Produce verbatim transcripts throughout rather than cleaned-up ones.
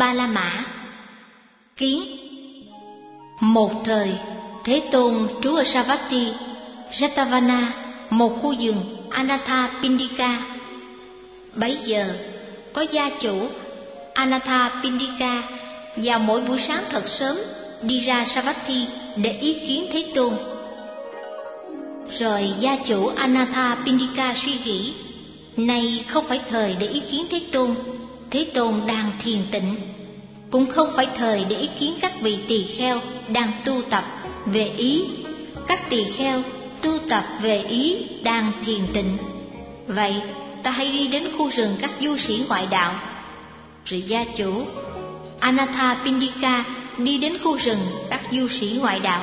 Ba La Mã. Kiến. Một thời, Thế Tôn trú ở Savatthi, Jetavana, một khu vườn Anathapindika. Bấy giờ, có gia chủ Anathapindika vào mỗi buổi sáng thật sớm đi ra Savatthi để ý kiến Thế Tôn. Rồi gia chủ Anathapindika suy nghĩ, nay không phải thời để ý kiến Thế Tôn, Thế Tôn đang thiền tịnh. Cũng không phải thời để ý kiến các vị tỳ kheo đang tu tập về ý, các tỳ kheo tu tập về ý đang thiền tịnh. Vậy ta hãy đi đến khu rừng các du sĩ ngoại đạo. Rồi gia chủ Anathapindika đi đến khu rừng các du sĩ ngoại đạo.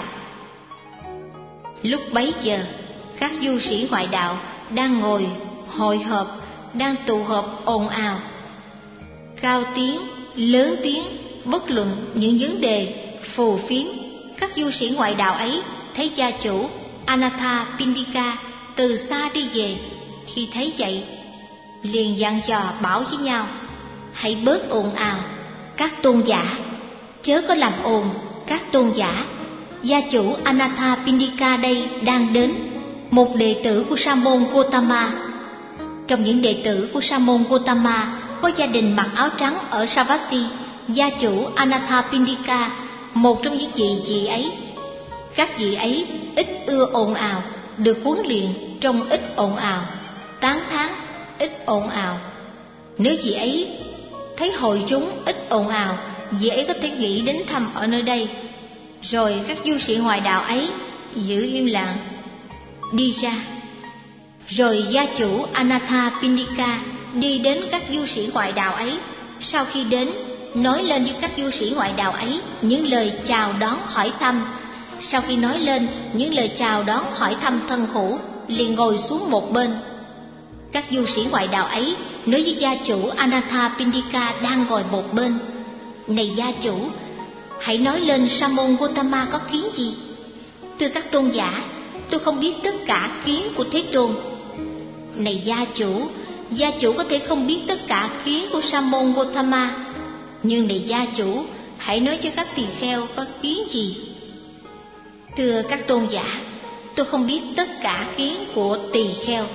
Lúc bấy giờ, các du sĩ ngoại đạo đang ngồi hội họp, đang tụ họp ồn ào, cao tiếng, lớn tiếng, bất luận những vấn đề phù phiếm. Các du sĩ ngoại đạo ấy thấy gia chủ Anathapindika từ xa đi về. Khi thấy vậy, liền dặn dò bảo với nhau, hãy bớt ồn ào, các tôn giả, chớ có làm ồn, các tôn giả. Gia chủ Anathapindika đây đang đến, một đệ tử của Sa môn Gotama. Trong những đệ tử của Sa môn Gotama có gia đình mặc áo trắng ở Savatthi. Gia chủ Anathapindika, một trong những vị vị ấy. Các vị ấy ít ưa ồn ào, được huấn luyện trong ít ồn ào, tán thán ít ồn ào. Nếu vị ấy thấy hội chúng ít ồn ào, vị ấy có thể nghĩ đến thăm ở nơi đây. Rồi các du sĩ ngoại đạo ấy giữ im lặng đi ra. Rồi gia chủ Anathapindika đi đến các du sĩ ngoại đạo ấy. Sau khi đến, nói lên với các du sĩ ngoại đạo ấy những lời chào đón hỏi thăm. Sau khi nói lên những lời chào đón hỏi thăm thân hữu, liền ngồi xuống một bên. Các du sĩ ngoại đạo ấy nói với gia chủ Anathapindika đang ngồi một bên, này gia chủ, hãy nói lên Sa môn Gotama có kiến gì? Thưa các tôn giả, tôi không biết tất cả kiến của Thế Tôn. Này gia chủ, gia chủ có thể không biết tất cả kiến của Sa môn Gotama, nhưng này gia chủ, hãy nói cho các tỳ kheo có kiến gì? Thưa các tôn giả, tôi không biết tất cả kiến của tỳ kheo.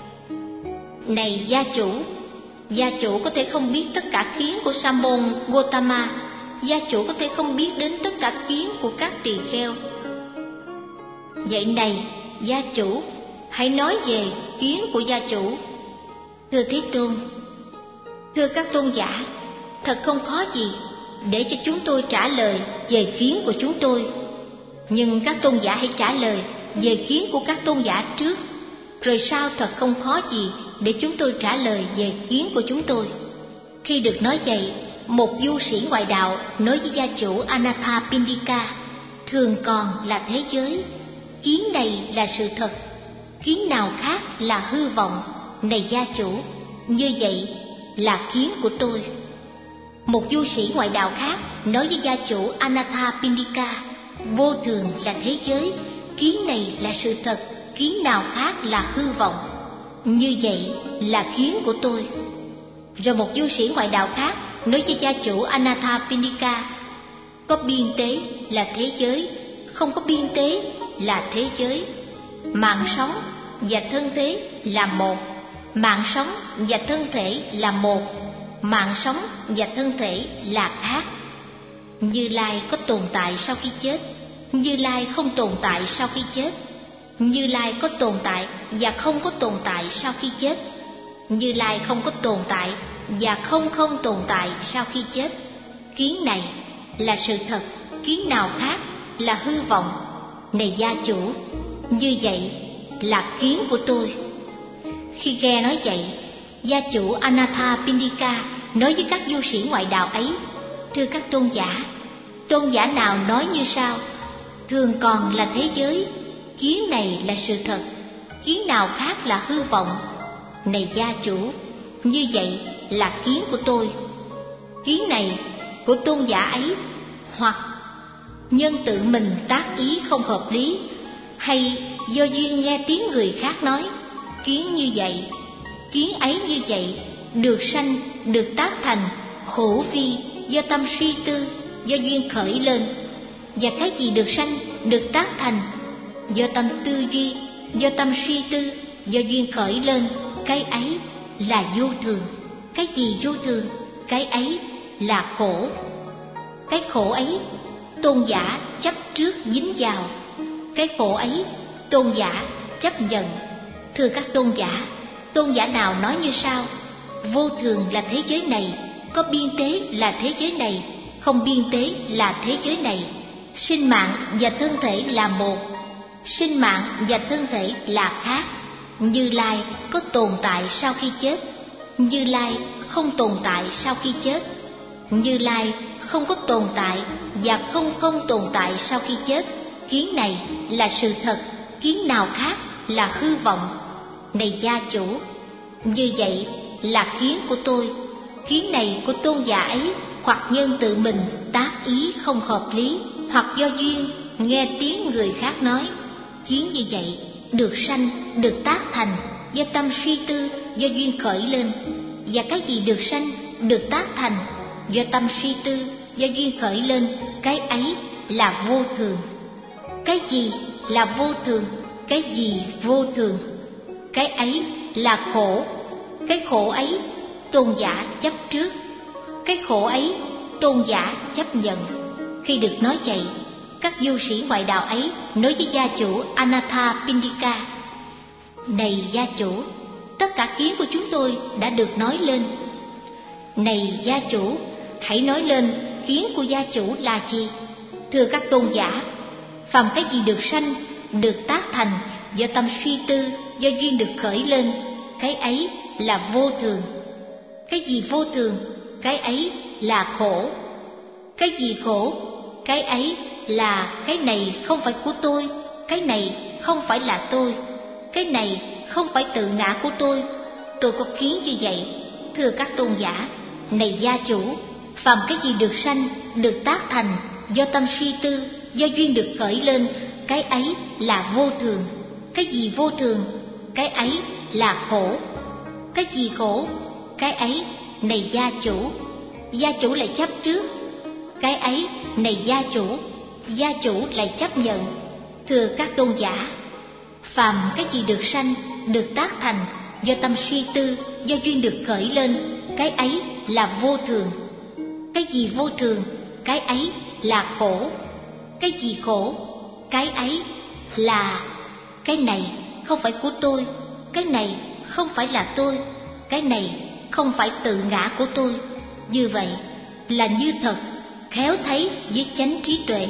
Này gia chủ, gia chủ có thể không biết tất cả kiến của Sa môn Gotama, gia chủ có thể không biết đến tất cả kiến của các tỳ kheo. Vậy này gia chủ, hãy nói về kiến của gia chủ. Thưa Thế Tôn, thưa các tôn giả, thật không khó gì để cho chúng tôi trả lời về kiến của chúng tôi. Nhưng các tôn giả hãy trả lời về kiến của các tôn giả trước, rồi sau thật không khó gì để chúng tôi trả lời về kiến của chúng tôi. Khi được nói vậy, một du sĩ ngoại đạo nói với gia chủ Anathapindika, thường còn là thế giới, kiến này là sự thật, kiến nào khác là hư vọng. Này gia chủ, như vậy là kiến của tôi. Một du sĩ ngoại đạo khác nói với gia chủ Anathapindika, vô thường là thế giới, kiến này là sự thật, kiến nào khác là hư vọng. Như vậy là kiến của tôi. Rồi một du sĩ ngoại đạo khác nói với gia chủ Anathapindika, có biên tế là thế giới, không có biên tế là thế giới. Mạng sống và thân thế là một, mạng sống và thân thể là một, mạng sống và thân thể là khác. Như Lai có tồn tại sau khi chết, Như Lai không tồn tại sau khi chết. Như Lai có tồn tại và không có tồn tại sau khi chết. Như Lai không có tồn tại và không không tồn tại sau khi chết. Kiến này là sự thật, kiến nào khác là hư vọng. Này gia chủ, như vậy là kiến của tôi. Khi nghe nói vậy, gia chủ Anathapindika nói với các du sĩ ngoại đạo ấy, thưa các tôn giả, tôn giả nào nói như sau, thường còn là thế giới, kiến này là sự thật, kiến nào khác là hư vọng. Này gia chủ, như vậy là kiến của tôi. Kiến này của tôn giả ấy, hoặc nhân tự mình tác ý không hợp lý, hay do duyên nghe tiếng người khác nói, kiến như vậy, kiến ấy như vậy, được sanh, được tác thành, hữu vi do tâm suy tư, do duyên khởi lên. Và cái gì được sanh, được tác thành, do tâm tư duy, do tâm suy tư, do duyên khởi lên, cái ấy là vô thường. Cái gì vô thường? Cái ấy là khổ. Cái khổ ấy tôn giả chấp trước dính vào. Cái khổ ấy tôn giả chấp nhận. Thưa các tôn giả, tôn giả nào nói như sau: vô thường là thế giới này, có biên tế là thế giới này, không biên tế là thế giới này. Sinh mạng và thân thể là một, sinh mạng và thân thể là khác. Như Lai có tồn tại sau khi chết, Như Lai không tồn tại sau khi chết. Như Lai không có tồn tại và không không tồn tại sau khi chết. Kiến này là sự thật, kiến nào khác là hư vọng. Này gia chủ, như vậy là kiến của tôi. Kiến này của tôn giả ấy, hoặc nhân tự mình tác ý không hợp lý, hoặc do duyên nghe tiếng người khác nói. Kiến như vậy được sanh, được tác thành do tâm suy tư, do duyên khởi lên. Và cái gì được sanh, được tác thành do tâm suy tư, do duyên khởi lên, cái ấy là vô thường. Cái gì là vô thường? Cái gì vô thường? Cái ấy là khổ. Cái khổ ấy tôn giả chấp trước. Cái khổ ấy tôn giả chấp nhận. Khi được nói vậy, các du sĩ ngoại đạo ấy nói với gia chủ Anathapindika: này gia chủ, tất cả kiến của chúng tôi đã được nói lên. Này gia chủ, hãy nói lên kiến của gia chủ là gì? Thưa các tôn giả, phàm cái gì được sanh, được tác thành do tâm suy tư, do duyên được khởi lên, cái ấy là vô thường. Cái gì vô thường? Cái ấy là khổ. Cái gì khổ? Cái ấy là cái này không phải của tôi, cái này không phải là tôi, cái này không phải tự ngã của tôi. Tôi có kiến như vậy. Thưa các tôn giả, này gia chủ, phàm cái gì được sanh, được tác thành do tâm suy tư, do duyên được khởi lên, cái ấy là vô thường. Cái gì vô thường? Cái ấy là khổ. Cái gì khổ? Cái ấy, này gia chủ, gia chủ lại chấp trước. Cái ấy, này gia chủ, gia chủ lại chấp nhận. Thưa các tôn giả, phàm cái gì được sanh, được tác thành do tâm suy tư, do duyên được khởi lên, cái ấy là vô thường. Cái gì vô thường? Cái ấy là khổ. Cái gì khổ? Cái ấy là cái này không phải của tôi, cái này không phải là tôi, cái này không phải tự ngã của tôi. Như vậy là như thật, khéo thấy với chánh trí tuệ.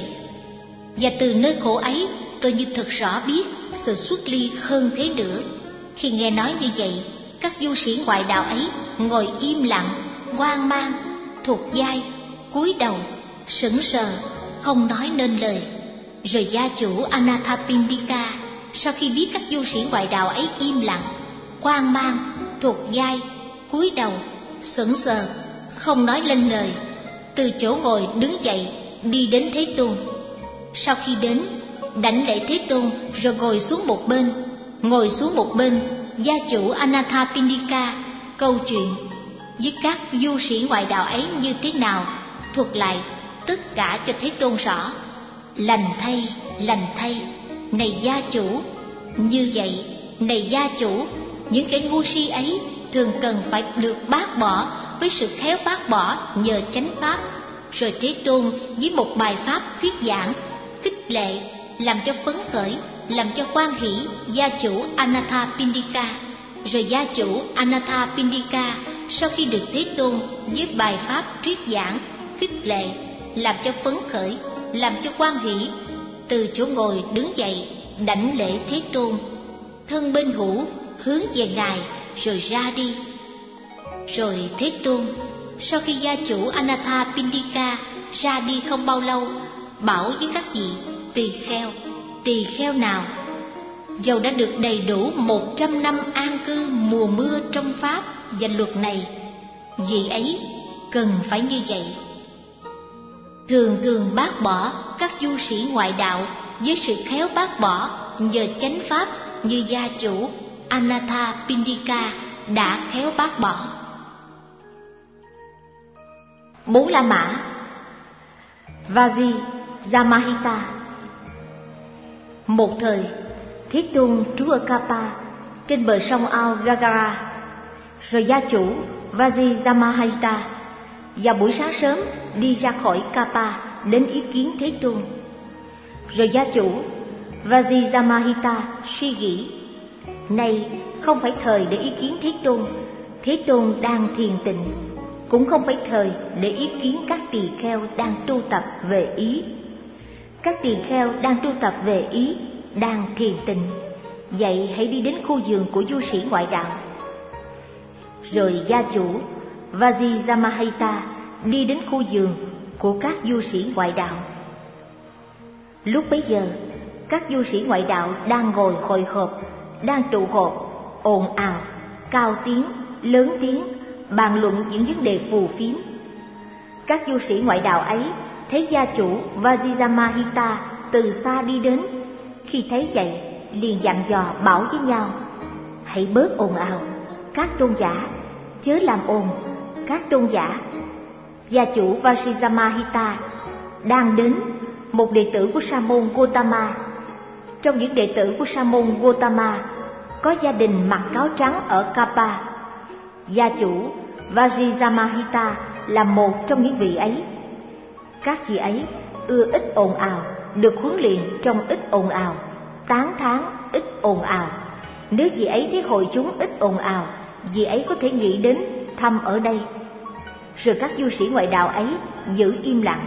Và từ nơi khổ ấy, tôi như thật rõ biết sự xuất ly hơn thế nữa. Khi nghe nói như vậy, các du sĩ ngoại đạo ấy ngồi im lặng, hoang mang, thuộc vai, cúi đầu, sững sờ, không nói nên lời. Rồi gia chủ Anathapindika, sau khi biết các du sĩ ngoại đạo ấy im lặng, hoang mang, thuộc vai, cúi đầu, sững sờ, không nói lên lời, từ chỗ ngồi đứng dậy, đi đến Thế Tôn. Sau khi đến, đảnh lễ Thế Tôn rồi ngồi xuống một bên. Ngồi xuống một bên, gia chủ Anathapindika câu chuyện với các du sĩ ngoại đạo ấy như thế nào, thuật lại tất cả cho Thế Tôn rõ. Lành thay, lành thay, này gia chủ. Như vậy, này gia chủ, những kẻ ngu si ấy thường cần phải được bác bỏ với sự khéo bác bỏ nhờ chánh pháp. Rồi Thế Tôn với một bài pháp thuyết giảng, khích lệ, làm cho phấn khởi, làm cho hoan hỷ gia chủ Anathapindika. Rồi gia chủ Anathapindika sau khi được Thế Tôn với bài pháp thuyết giảng, khích lệ, làm cho phấn khởi, làm cho hoan hỷ, từ chỗ ngồi đứng dậy, đảnh lễ Thế Tôn, thân bên hữu hướng về Ngài rồi ra đi. Rồi Thế Tôn sau khi gia chủ Anathapindika ra đi không bao lâu, bảo với các vị tỳ kheo: tỳ kheo nào dầu đã được đầy đủ một trăm năm an cư mùa mưa trong pháp và luật này, vị ấy cần phải như vậy. Thường thường bác bỏ các du sĩ ngoại đạo với sự khéo bác bỏ nhờ chánh pháp như gia chủ Anathapindika đã khéo bác bỏ. Bốn La Mã. Vajrayamahita. Một thời, Thế Tôn trú ở Kapa trên bờ sông ao Gagara. Rồi gia chủ Vajrayamahita vào buổi sáng sớm đi ra khỏi Kapa đến ý kiến Thế Tôn. Rồi gia chủ Vajrayamahita suy nghĩ, này không phải thời để ý kiến Thế Tôn, Thế Tôn đang thiền tịnh, cũng không phải thời để ý kiến các tỳ kheo đang tu tập về ý. Các tỳ kheo đang tu tập về ý, đang thiền tịnh, vậy hãy đi đến khu vườn của du sĩ ngoại đạo. Rồi gia chủ Vajrayamahita đi đến khu vườn của các du sĩ ngoại đạo. Lúc bấy giờ, các du sĩ ngoại đạo đang ngồi hội họp, đang tụ họp, ồn ào, cao tiếng, lớn tiếng, bàn luận những vấn đề phù phiếm. Các du sĩ ngoại đạo ấy thấy gia chủ Vajrayamahita từ xa đi đến, khi thấy vậy liền dặn dò bảo với nhau, hãy bớt ồn ào, các tôn giả, chớ làm ồn, các tôn giả. Gia chủ Vajrayamahita đang đến, một đệ tử của Sa môn Gotama. Trong những đệ tử của Sa môn Gotama có gia đình mặc áo trắng ở Kapa. Gia chủ Vajrayamahita là một trong những vị ấy. Các chị ấy ưa ít ồn ào, được huấn luyện trong ít ồn ào, tán thán ít ồn ào. Nếu chị ấy thấy hội chúng ít ồn ào, chị ấy có thể nghĩ đến thăm ở đây. Rồi các du sĩ ngoại đạo ấy giữ im lặng.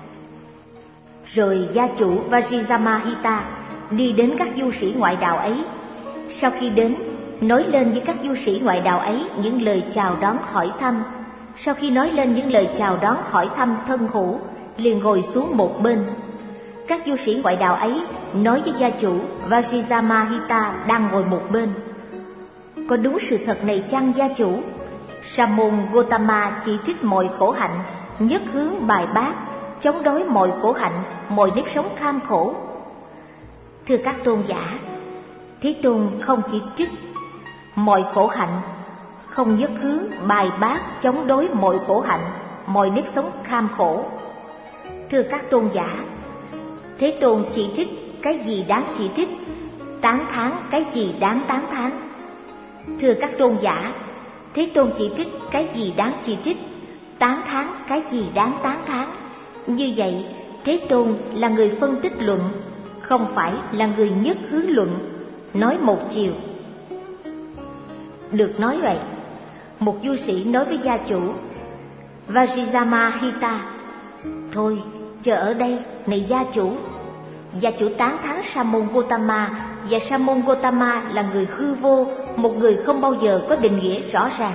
Rồi gia chủ Vajrayamahita đi đến các du sĩ ngoại đạo ấy. Sau khi đến, nói lên với các du sĩ ngoại đạo ấy những lời chào đón hỏi thăm. Sau khi nói lên những lời chào đón hỏi thăm thân hữu, liền ngồi xuống một bên. Các du sĩ ngoại đạo ấy nói với gia chủ Vajrayamahita đang ngồi một bên, có đúng sự thật này chăng gia chủ? Sa môn Gotama chỉ trích mọi khổ hạnh, nhất hướng bài bác, chống đối mọi khổ hạnh, mọi nếp sống kham khổ. Thưa các tôn giả, Thế Tôn không chỉ trích mọi khổ hạnh, không nhất hướng bài bác, chống đối mọi khổ hạnh, mọi nếp sống kham khổ. Thưa các tôn giả, Thế Tôn chỉ trích cái gì đáng chỉ trích, tán thán cái gì đáng tán thán. Thưa các tôn giả, Thế Tôn chỉ trích cái gì đáng chỉ trích, tán thán cái gì đáng tán thán. Như vậy, Thế Tôn là người phân tích luận, không phải là người nhất hướng luận, nói một chiều. Được nói vậy, một du sĩ nói với gia chủ Vajrayamahita, thôi, chờ ở đây, này gia chủ. Gia chủ tán thán Sa môn Gotama, và Sa môn Gotama là người hư vô, một người không bao giờ có định nghĩa rõ ràng.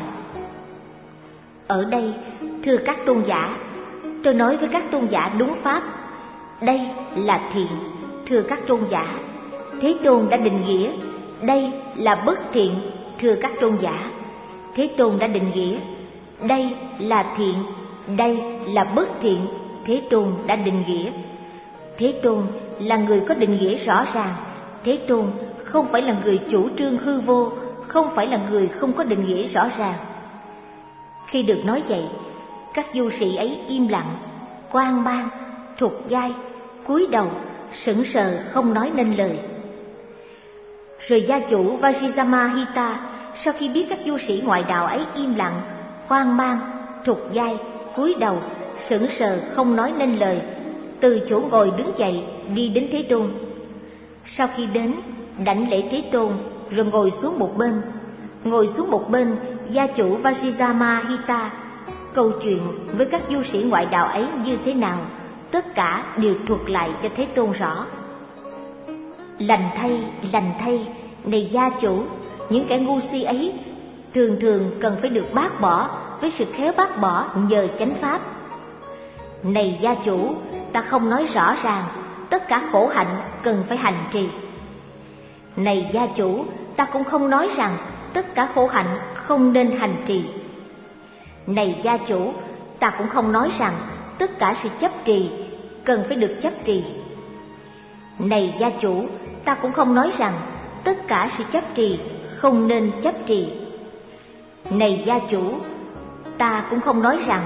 Ở đây, thưa các tôn giả, tôi nói với các tôn giả đúng pháp, đây là thiện. Thưa các tôn giả, Thế Tôn đã định nghĩa, đây là bất thiện. Thưa các tôn giả, Thế Tôn đã định nghĩa, đây là thiện, đây là bất thiện. Thế Tôn đã định nghĩa. Thế Tôn là người có định nghĩa rõ ràng. Thế Tôn không phải là người chủ trương hư vô, không phải là người không có định nghĩa rõ ràng. Khi được nói vậy, các du sĩ ấy im lặng, quan mang, thụt vai, cúi đầu, sững sờ không nói nên lời. Rồi gia chủ Vajrayamahita sau khi biết các du sĩ ngoại đạo ấy im lặng, hoang mang, thụt vai, cúi đầu, sững sờ không nói nên lời, từ chỗ ngồi đứng dậy đi đến Thế Tôn. Sau khi đến, đảnh lễ Thế Tôn rồi ngồi xuống một bên. Ngồi xuống một bên, gia chủ Vajrayamahita câu chuyện với các du sĩ ngoại đạo ấy như thế nào, tất cả đều thuật lại cho Thế Tôn rõ. Lành thay, lành thay, này gia chủ, những kẻ ngu si ấy thường thường cần phải được bác bỏ với sự khéo bác bỏ nhờ chánh pháp. Này gia chủ, ta không nói rõ ràng, tất cả khổ hạnh cần phải hành trì. Này gia chủ, ta cũng không nói rằng tất cả khổ hạnh không nên hành trì. Này gia chủ, ta cũng không nói rằng tất cả sự chấp trì cần phải được chấp trì. Này gia chủ, ta cũng không nói rằng tất cả sự chấp trì không nên chấp trì. Này gia chủ, ta cũng không nói rằng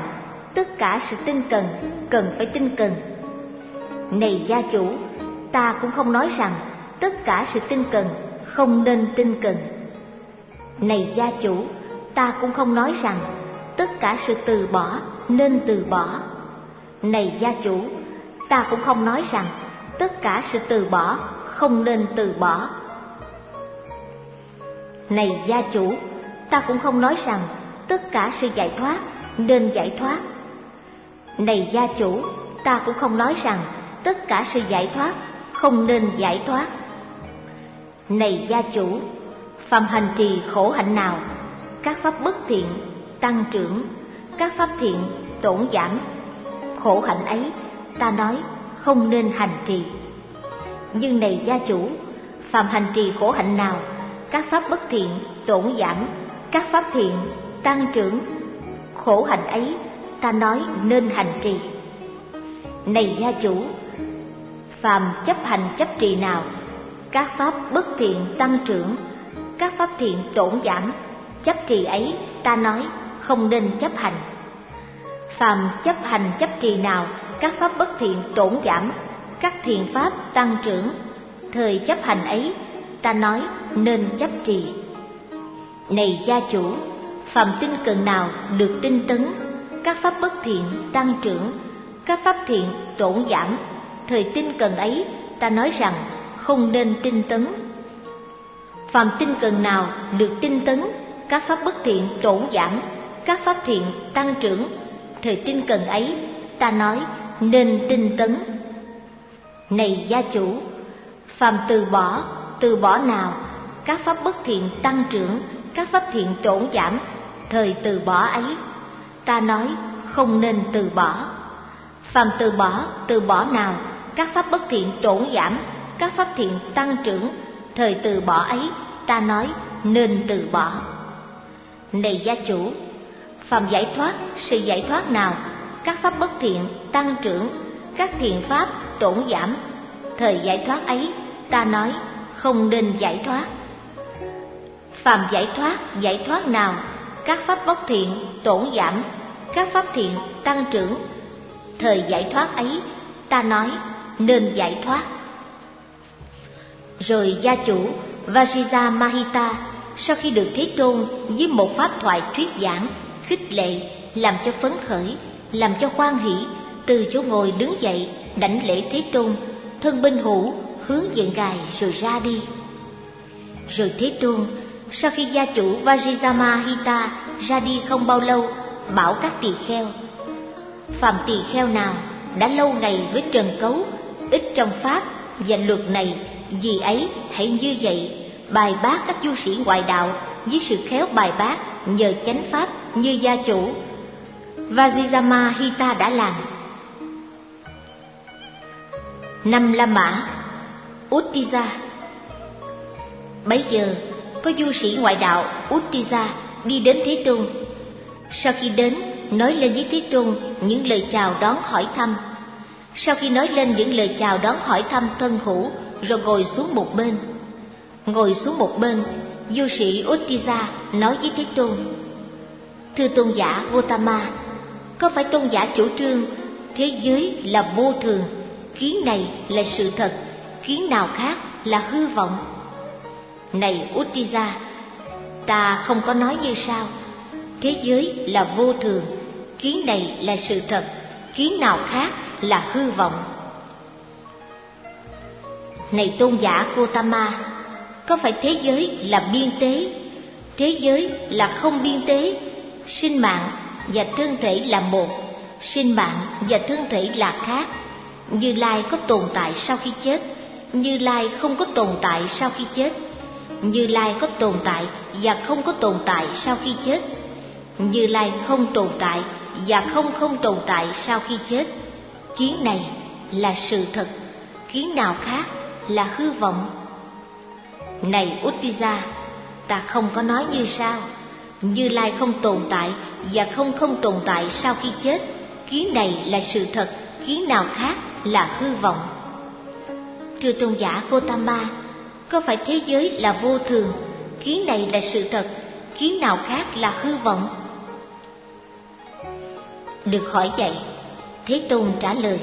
tất cả sự tinh cần cần phải tinh cần. Này gia chủ, ta cũng không nói rằng tất cả sự tinh cần không nên tinh cần. Này gia chủ, ta cũng không nói rằng tất cả sự từ bỏ nên từ bỏ. Này gia chủ, ta cũng không nói rằng tất cả sự từ bỏ không nên từ bỏ. Này gia chủ, ta cũng không nói rằng tất cả sự giải thoát nên giải thoát. Này gia chủ, ta cũng không nói rằng tất cả sự giải thoát không nên giải thoát. Này gia chủ, phàm hành trì khổ hạnh nào, các pháp bất thiện tăng trưởng, các pháp thiện tổn giảm, khổ hạnh ấy ta nói không nên hành trì. Nhưng này gia chủ, phàm hành trì khổ hạnh nào, các pháp bất thiện tổn giảm, các pháp thiện tăng trưởng, khổ hạnh ấy ta nói nên hành trì. Này gia chủ, phàm chấp hành chấp trì nào, các pháp bất thiện tăng trưởng, các pháp thiện tổn giảm, chấp trì ấy ta nói không nên chấp hành. Phàm chấp hành chấp trì nào, các pháp bất thiện tổn giảm, các thiện pháp tăng trưởng, thời chấp hành ấy ta nói nên chấp trì. Này gia chủ, phàm tinh cần nào được tinh tấn, các pháp bất thiện tăng trưởng, các pháp thiện tổn giảm, thời tinh cần ấy ta nói rằng không nên tinh tấn. Phàm tinh cần nào được tinh tấn, các pháp bất thiện tổn giảm, các pháp thiện tăng trưởng, thời tinh cần ấy ta nói nên tinh tấn. Này gia chủ, phàm từ bỏ, từ bỏ nào, các pháp bất thiện tăng trưởng, các pháp thiện tổn giảm, thời từ bỏ ấy ta nói không nên từ bỏ. Phàm từ bỏ, từ bỏ nào, các pháp bất thiện tổn giảm, các pháp thiện tăng trưởng, thời từ bỏ ấy ta nói nên từ bỏ. Này gia chủ, phàm giải thoát, sự giải thoát nào, các pháp bất thiện tăng trưởng, các thiện pháp tổn giảm, thời giải thoát ấy ta nói không nên giải thoát. Phàm giải thoát, giải thoát nào, các pháp bất thiện tổn giảm, các pháp thiện tăng trưởng, thời giải thoát ấy ta nói nên giải thoát. Rồi gia chủ Vajrayaman Mahita sau khi được Thế Tôn với một pháp thoại thuyết giảng, khích lệ, làm cho phấn khởi, làm cho hoan hỷ, từ chỗ ngồi đứng dậy, đảnh lễ Thế Tôn, thân binh hữu hướng dựng gài rồi ra đi. Rồi Thế Tôn sau khi gia chủ Vajrayaman Mahita ra đi không bao lâu, bảo các tỳ kheo: phàm tỳ kheo nào đã lâu ngày với trần cấu, ít trong pháp và luật này, vì ấy hãy như vậy bài bác các du sĩ ngoại đạo với sự khéo bài bác nhờ chánh pháp như gia chủ Vajrayaman Mahita đã làm. Năm La Mã Uttija. Bấy giờ có du sĩ ngoại đạo Uttija đi đến Thế Tôn. Sau khi đến, nói lên với Thế Tôn những lời chào đón hỏi thăm. Sau khi nói lên những lời chào đón hỏi thăm thân hữu, rồi ngồi xuống một bên. Ngồi xuống một bên, du sĩ Uttija nói với Thế Tôn: thưa tôn giả Gotama, có phải tôn giả chủ trương thế giới là vô thường, kiến này là sự thật, kiến nào khác là hư vọng? Này Uttija, ta không có nói như sau: thế giới là vô thường, kiến này là sự thật, kiến nào khác là hư vọng. Này tôn giả Gotama, có phải thế giới là biên tế, thế giới là không biên tế, sinh mạng và thân thể là một, sinh mạng và thân thể là khác. Như Lai có tồn tại sau khi chết, Như Lai không có tồn tại sau khi chết. Như Lai có tồn tại và không có tồn tại sau khi chết. Như Lai không tồn tại và không không tồn tại sau khi chết. Kiến này là sự thật, kiến nào khác là hư vọng. Này Uttija, ta không có nói như sau: Như Lai không tồn tại và không không tồn tại sau khi chết. Kiến này là sự thật, kiến nào khác là hư vọng. Thưa tôn giả Gotama, có phải thế giới là vô thường, kiến này là sự thật, kiến nào khác là hư vọng? được hỏi vậy, Thế Tôn trả lời: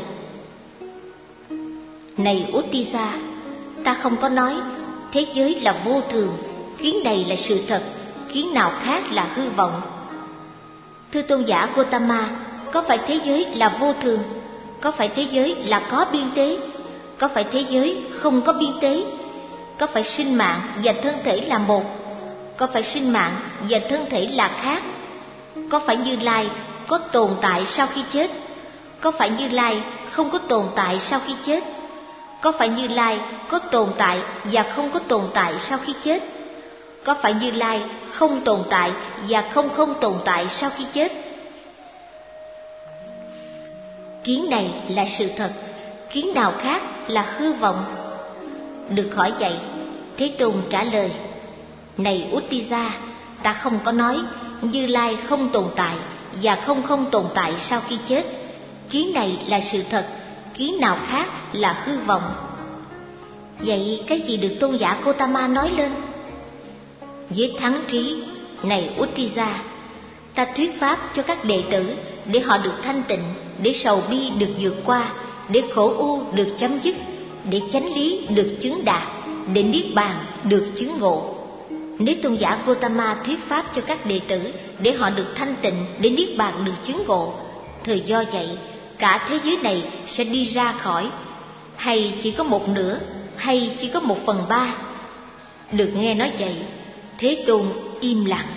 Này Uttisa, ta không có nói thế giới là vô thường, kiến này là sự thật, kiến nào khác là hư vọng. Thưa tôn giả Gotama, có phải thế giới là vô thường? Có phải thế giới là có biên tế? Có phải thế giới không có biên tế? Có phải sinh mạng và thân thể là một? Có phải sinh mạng và thân thể là khác? Có phải Như Lai có tồn tại sau khi chết? Có phải Như Lai không có tồn tại sau khi chết? Có phải Như Lai có tồn tại và không có tồn tại sau khi chết? Có phải Như Lai không tồn tại và không không tồn tại sau khi chết? Kiến này là sự thật, kiến nào khác là hư vọng. Được hỏi vậy, Thế Tôn trả lời: Này Uttisa, ta không có nói Như Lai không tồn tại và không không tồn tại sau khi chết. Kiến này là sự thật, kiến nào khác là hư vọng. Vậy cái gì được tôn giả Gotama nói lên? Với thắng trí, này Uttisa, ta thuyết pháp cho các đệ tử để họ được thanh tịnh, để sầu bi được vượt qua, để khổ ưu được chấm dứt, để chánh lý được chứng đạt, để niết bàn được chứng ngộ. Nếu tôn giả Gotama thuyết pháp cho các đệ tử để họ được thanh tịnh, để niết bàn được chứng ngộ, thời do vậy cả thế giới này sẽ đi ra khỏi, hay chỉ có một nửa, hay chỉ có một phần ba. Được nghe nói vậy, Thế Tôn im lặng.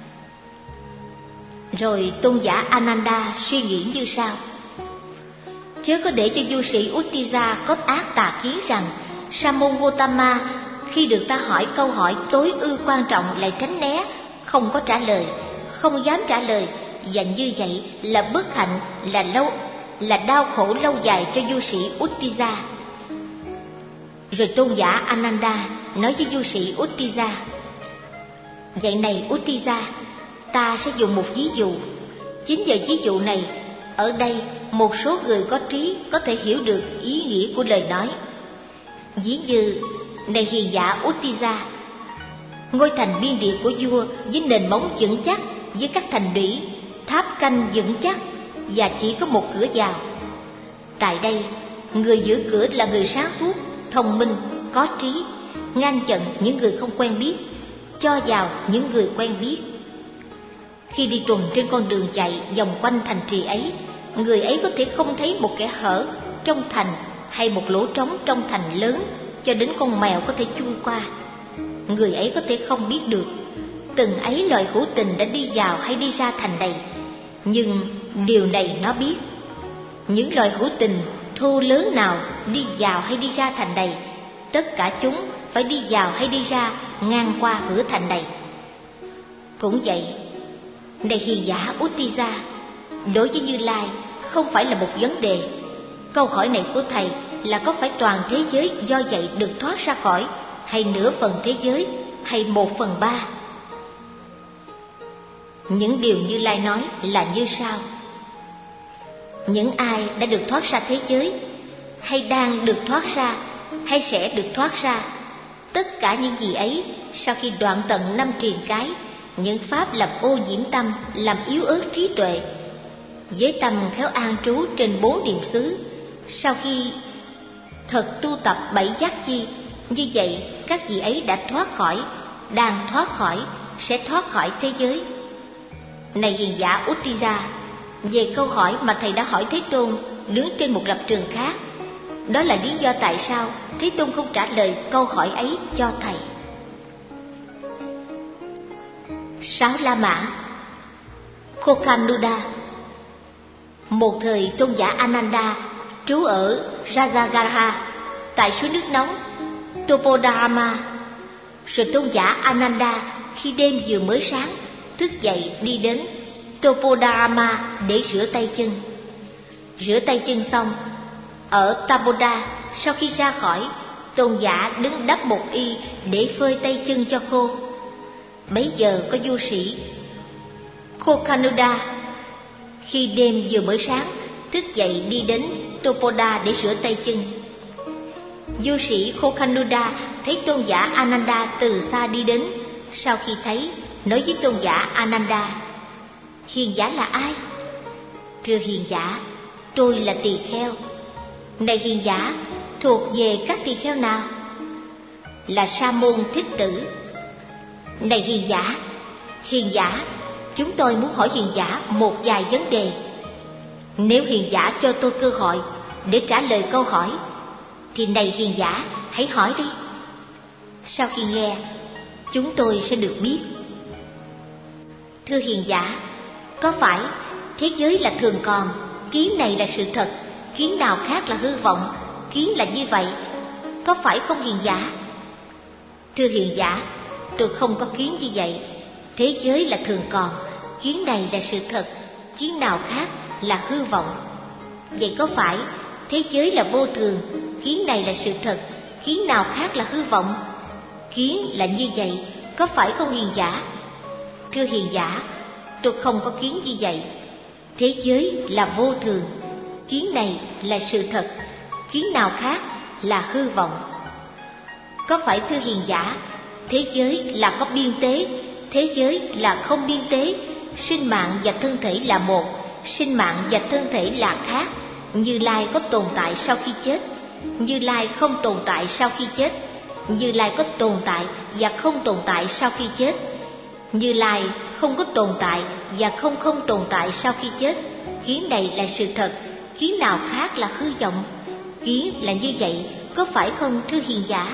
Rồi tôn giả Ananda suy nghĩ như sau: Chớ có để cho du sĩ Uttisa có ác tà kiến rằng Sa môn Gotama khi được ta hỏi câu hỏi tối ư quan trọng lại tránh né, không có trả lời, không dám trả lời, và như vậy là bất hạnh, là lâu là đau khổ lâu dài cho du sĩ Uttisa. Rồi tôn giả Ananda nói với du sĩ Uttisa: Vậy này Uttisa, ta sẽ dùng một ví dụ. Chính nhờ ví dụ này, ở đây một số người có trí có thể hiểu được ý nghĩa của lời nói. Ví như, này hiền giả Uttisa, ngôi thành biên địa của vua với nền móng vững chắc, với các thành lũy, tháp canh vững chắc, và chỉ có một cửa vào. Tại đây, người giữ cửa là người sáng suốt, thông minh, có trí, ngăn chặn những người không quen biết, cho vào những người quen biết. Khi đi tuần trên con đường chạy vòng quanh thành trì ấy, người ấy có thể không thấy một kẽ hở trong thành hay một lỗ trống trong thành lớn cho đến con mèo có thể chui qua. Người ấy có thể không biết được từng ấy loài hữu tình đã đi vào hay đi ra thành này, nhưng điều này nó biết. Những loài hữu tình thô lớn nào đi vào hay đi ra thành này, tất cả chúng phải đi vào hay đi ra ngang qua cửa thành này. Cũng vậy, này hiền giả Uttisa, đối với Như Lai không phải là một vấn đề. Câu hỏi này của thầy là có phải toàn thế giới do vậy được thoát ra khỏi, hay nửa phần thế giới, hay một phần ba? Những điều Như Lai nói là như sau: những ai đã được thoát ra thế giới, hay đang được thoát ra, hay sẽ được thoát ra, tất cả những gì ấy sau khi đoạn tận năm triền cái, những pháp làm ô nhiễm tâm, làm yếu ớt trí tuệ, với tâm khéo an trú trên bốn niệm xứ, sau khi thật tu tập bảy giác chi, như vậy các vị ấy đã thoát khỏi, đang thoát khỏi, sẽ thoát khỏi thế giới. Này hiền giả Uttisa, về câu hỏi mà thầy đã hỏi Thế Tôn đứng trên một lập trường khác, đó là lý do tại sao Thế Tôn không trả lời câu hỏi ấy cho thầy. Sáu La Mã. Kokhanuda. Một thời tôn giả Ananda trú ở Rajagaha tại suối nước nóng Topodharma. Rồi tôn giả Ananda khi đêm vừa mới sáng thức dậy đi đến Topodharma để rửa tay chân. Rửa tay chân xong, ở Tapoda sau khi ra khỏi, tôn giả đứng đắp một y để phơi tay chân cho khô. Bấy giờ có du sĩ Kokhanuda khi đêm vừa mới sáng thức dậy đi đến Topoda để rửa tay chân. Du sĩ Kokhanuda thấy tôn giả Ananda từ xa đi đến, sau khi thấy nói với tôn giả Ananda: hiền giả là ai? Thưa hiền giả, tôi là tỳ kheo. Này hiền giả, thuộc về các tỳ kheo nào? Là Sa môn Thích Tử. Này hiền giả, hiền giả, chúng tôi muốn hỏi hiền giả một vài vấn đề. Nếu hiền giả cho tôi cơ hội để trả lời câu hỏi, thì này hiền giả, hãy hỏi đi. Sau khi nghe, chúng tôi sẽ được biết. Thưa hiền giả, có phải thế giới là thường còn, kiến này là sự thật, kiến nào khác là hư vọng, kiến là như vậy, có phải không hiền giả? Thưa hiền giả, tôi không có kiến như vậy. Thế giới là thường còn, kiến này là sự thật, kiến nào khác là hư vọng. Vậy có phải thế giới là vô thường, kiến này là sự thật, kiến nào khác là hư vọng? Kiến là như vậy, có phải không hiền giả? Thưa hiền giả, tôi không có kiến như vậy. Thế giới là vô thường, kiến này là sự thật, kiến nào khác là hư vọng. Có phải thưa hiền giả, thế giới là có biên tế, thế giới là không biên tế, sinh mạng và thân thể là một, sinh mạng và thân thể là khác. Như Lai có tồn tại sau khi chết, Như Lai không tồn tại sau khi chết, Như Lai có tồn tại và không tồn tại sau khi chết, Như Lai không có tồn tại và không không tồn tại sau khi chết. Kiến này là sự thật, kiến nào khác là hư vọng. Kiến là như vậy, có phải không thưa hiền giả?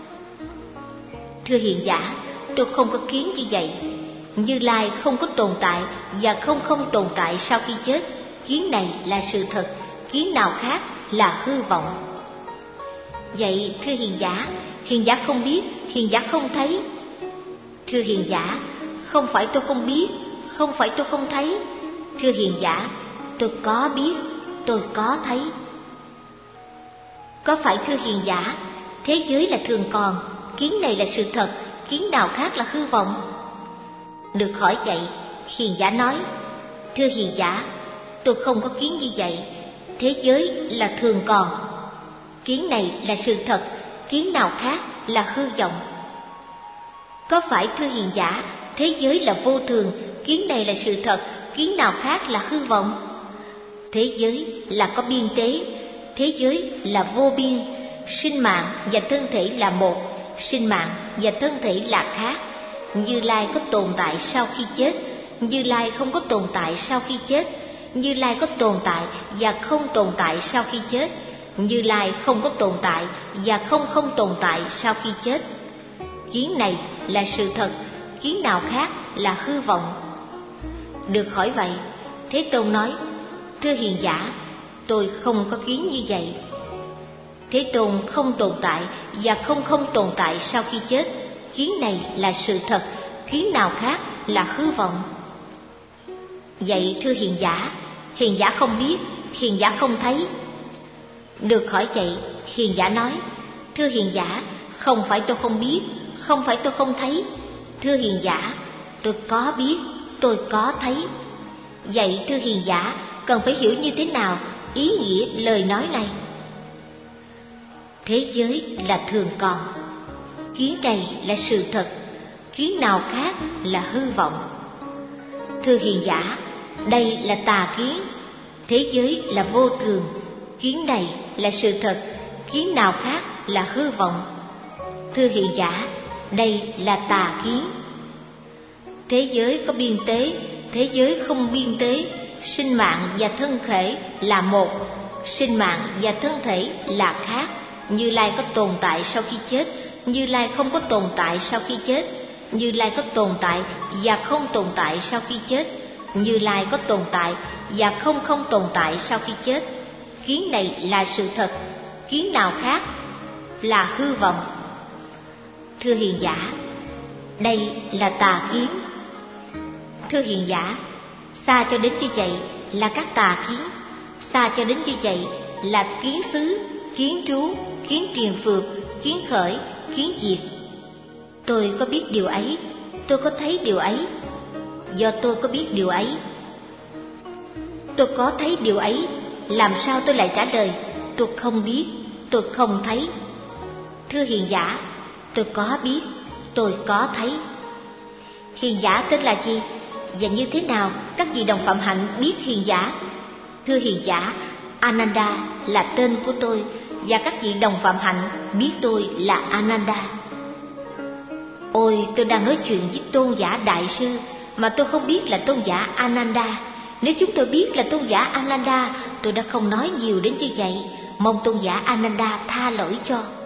Thưa hiền giả, tôi không có kiến như vậy. Như Lai không có tồn tại và không không tồn tại sau khi chết. Kiến này là sự thật, kiến nào khác là hư vọng. Vậy thưa hiền giả, hiền giả không biết, hiền giả không thấy. Thưa hiền giả, không phải tôi không biết, không phải tôi không thấy. Thưa hiền giả, tôi có biết, tôi có thấy. Có phải thưa hiền giả, thế giới là thường còn, kiến này là sự thật, kiến nào khác là hư vọng? Được hỏi vậy, hiền giả nói, thưa hiền giả, tôi không có kiến như vậy. Thế giới là thường còn, kiến này là sự thật, kiến nào khác là hư vọng. Có phải thưa hiền giả, thế giới là vô thường, kiến này là sự thật, kiến nào khác là hư vọng? Thế giới là có biên tế, thế giới là vô biên, sinh mạng và thân thể là một, sinh mạng và thân thể là khác. Như Lai có tồn tại sau khi chết, Như Lai không có tồn tại sau khi chết, Như Lai có tồn tại và không tồn tại sau khi chết, Như Lai không có tồn tại và không không tồn tại sau khi chết. Kiến này là sự thật, kiến nào khác là hư vọng. Được hỏi vậy, Thế Tôn nói, thưa hiền giả, tôi không có kiến như vậy. Thế Tôn không tồn tại và không không tồn tại sau khi chết. Kiến này là sự thật, kiến nào khác là hư vọng. Vậy thưa hiền giả, hiền giả không biết, hiền giả không thấy. Được hỏi vậy, hiền giả nói, thưa hiền giả, không phải tôi không biết, không phải tôi không thấy. Thưa hiền giả, tôi có biết, tôi có thấy. Vậy thưa hiền giả, cần phải hiểu như thế nào ý nghĩa lời nói này? Thế giới là thường còn, kiến này là sự thật, kiến nào khác là hư vọng. Thưa hiền giả, đây là tà kiến. Thế giới là vô thường, kiến này là sự thật, kiến nào khác là hư vọng. Thưa hiền giả, đây là tà kiến. Thế giới có biên tế, thế giới không biên tế, sinh mạng và thân thể là một, sinh mạng và thân thể là khác. Như Lai có tồn tại sau khi chết, Như Lai không có tồn tại sau khi chết, Như Lai có tồn tại và không tồn tại sau khi chết, Như Lai có tồn tại và không không tồn tại sau khi chết. Kiến này là sự thật, kiến nào khác là hư vọng. Thưa hiền giả, đây là tà kiến. Thưa hiền giả, xa cho đến như vậy là các tà kiến, xa cho đến như vậy là kiến xứ, kiến trú, kiến triền phược, kiến khởi, kiến diệt. Tôi có biết điều ấy, tôi có thấy điều ấy. Do tôi có biết điều ấy, tôi có thấy điều ấy, làm sao tôi lại trả lời tôi không biết, tôi không thấy? Thưa hiền giả, tôi có biết, tôi có thấy. Hiền giả tên là gì? Và như thế nào các vị đồng phạm hạnh biết hiền giả? Thưa hiền giả, Ananda là tên của tôi, và các vị đồng phạm hạnh biết tôi là Ananda. Ôi, tôi đang nói chuyện với tôn giả đại sư mà tôi không biết là tôn giả Ananda. Nếu chúng tôi biết là tôn giả Ananda, tôi đã không nói nhiều đến như vậy. Mong tôn giả Ananda tha lỗi cho.